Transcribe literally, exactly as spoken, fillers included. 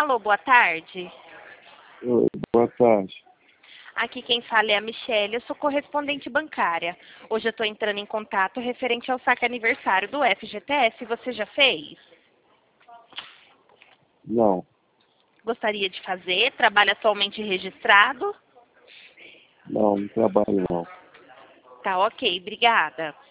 Alô, boa tarde. Oi, boa tarde. Aqui quem fala é a Michelle, eu sou correspondente bancária. Hoje eu estou entrando em contato referente ao saque aniversário do F G T S. Você já fez? Não, Gostaria de fazer? Trabalha atualmente registrado? não, não trabalho não. Tá ok, obrigada.